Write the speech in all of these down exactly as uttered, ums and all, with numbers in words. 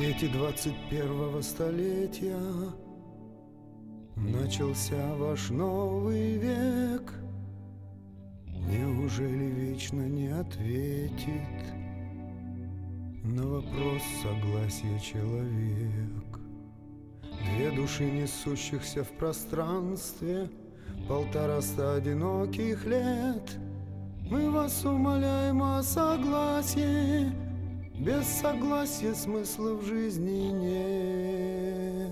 свете двадцать первого столетия начался ваш новый век. Неужели вечно не ответит на вопрос согласия человек? Две души, несущихся в пространстве полтораста одиноких лет. Мы вас умоляем о согласии. Без согласия смысла в жизни нет.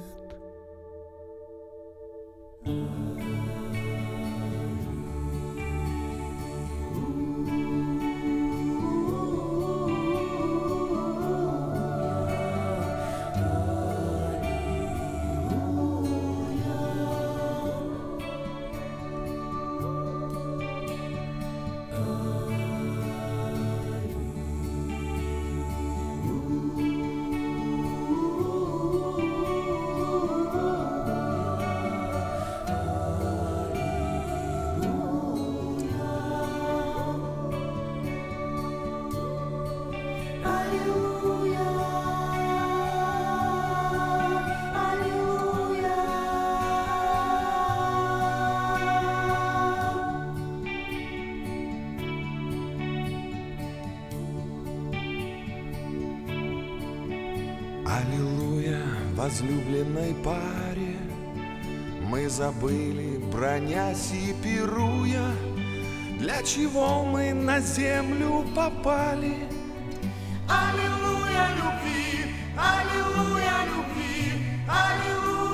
Аллилуйя, возлюбленной паре, мы забыли, бронясь и пируя, для чего мы на землю попали. Аллилуйя любви, аллилуйя любви, аллилуйя.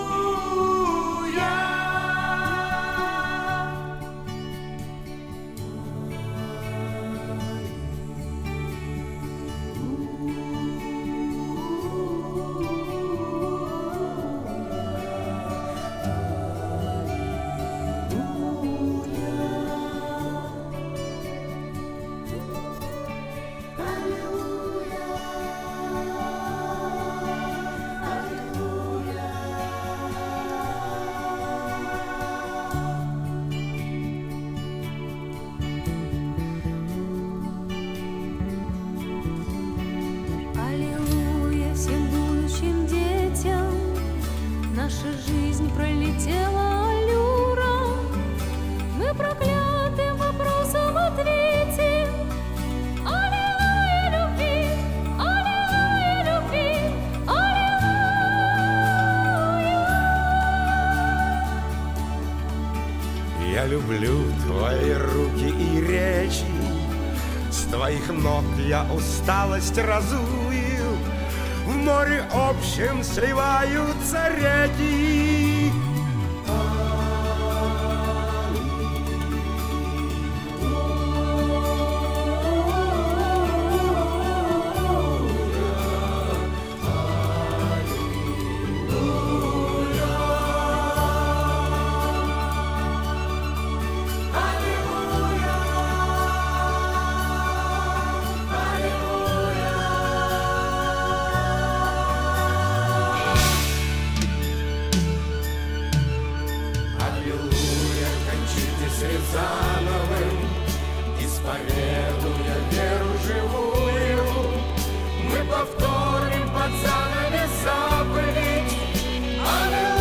Наша жизнь пролетела аллюром, мы проклятым вопросом ответим. Аллилуйя любви, аллилуйя любви, аллилуйя. Я люблю твои руки и речи, с твоих ног я усталость разую. В море общем сливаются реки. Рязановым, исповедуя веру живую, мы повторим под занавес заповедь. Аллилуйя.